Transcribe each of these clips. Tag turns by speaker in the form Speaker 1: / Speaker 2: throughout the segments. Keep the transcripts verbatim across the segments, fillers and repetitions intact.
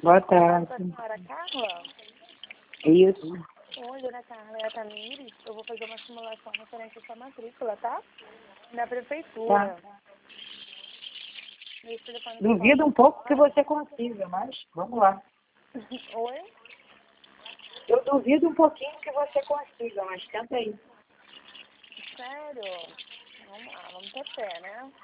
Speaker 1: Boa
Speaker 2: Boa tarde,
Speaker 1: tarde.
Speaker 2: senhora Carla.
Speaker 1: Isso.
Speaker 2: Oi, dona Carla, é a Tamires. Eu vou fazer uma simulação referente à sua matrícula, tá? Da prefeitura.
Speaker 1: Tá.
Speaker 2: Meu telefone que
Speaker 1: Duvido um pouco que você consiga, mas vamos lá.
Speaker 2: toca. Oi?
Speaker 1: Eu duvido um pouquinho que você consiga, mas tenta aí.
Speaker 2: Sério? Vamos lá, vamos ter fé, né?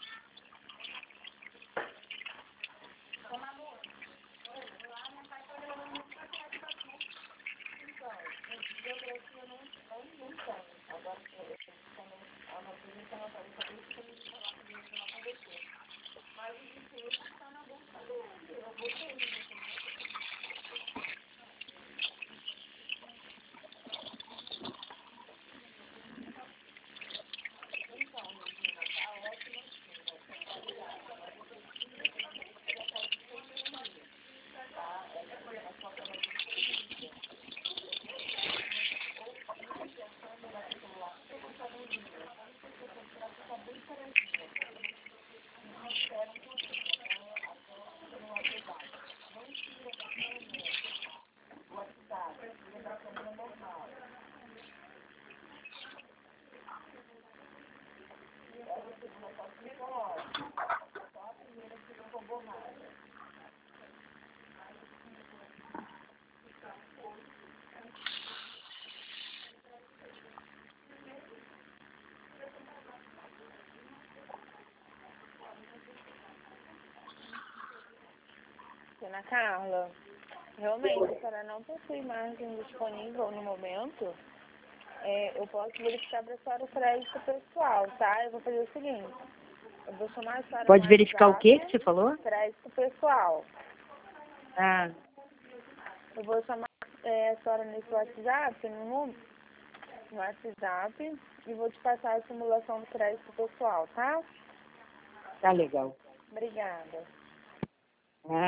Speaker 2: Dona Carla, realmente, a senhora não possui margem disponível no momento. É, eu posso verificar para a senhora o crédito pessoal, tá? Eu vou fazer o seguinte. Eu vou chamar a senhora no
Speaker 1: Pode verificar o
Speaker 2: WhatsApp,
Speaker 1: que que você falou?
Speaker 2: crédito pessoal.
Speaker 1: Ah,
Speaker 2: Eu vou chamar é, a senhora nesse WhatsApp, no, no WhatsApp, e vou te passar a simulação do crédito pessoal, tá?
Speaker 1: tá legal.
Speaker 2: Obrigada.
Speaker 1: Ah.